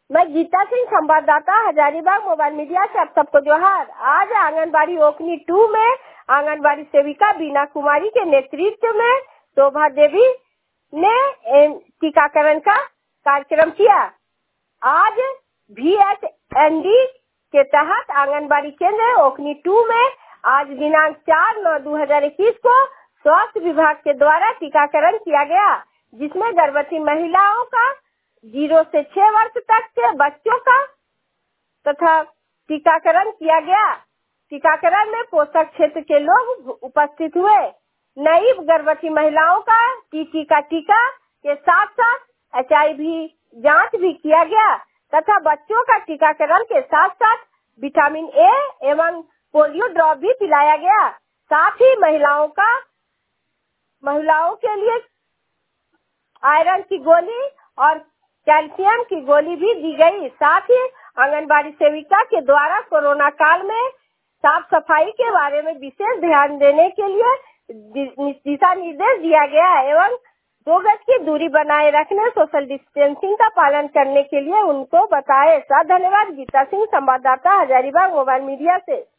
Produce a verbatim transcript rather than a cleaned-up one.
मैं गीता सिंह, संवाददाता, Hazaribagh mobile media से आप सबको जोहार। आज आंगनबाड़ी ओखनी टू में आंगनबाड़ी सेविका बीना कुमारी के नेतृत्व में शोभा देवी ने टीकाकरण का कार्यक्रम किया। आज वी एच एन डी के तहत आंगनबाड़ी केंद्र ओखनी टू में आज दिनांक चार नौ दो हजार इक्कीस को स्वास्थ्य विभाग के द्वारा टीकाकरण किया गया, जिसमें गर्भवती महिलाओं का जीरो से छह वर्ष तक के बच्चों का तथा टीकाकरण किया गया। टीकाकरण में पोषक क्षेत्र के लोग उपस्थित हुए। नई गर्भवती महिलाओं का टीटी का टीका के साथ साथ एच आई वी जांच भी किया गया तथा बच्चों का टीकाकरण के साथ साथ विटामिन ए एवं पोलियो ड्रॉप भी पिलाया गया। साथ ही महिलाओं का महिलाओं के लिए आयरन की गोली और कैल्शियम की गोली भी दी गई। साथ ही आंगनबाड़ी सेविका के द्वारा कोरोना काल में साफ सफाई के बारे में विशेष ध्यान देने के लिए दिशा निर्देश दिया गया एवं दो गज की दूरी बनाए रखने, सोशल डिस्टेंसिंग का पालन करने के लिए उनको बताए। साथ धन्यवाद। गीता सिंह, संवाददाता, हजारीबाग मोबाइल मीडिया से।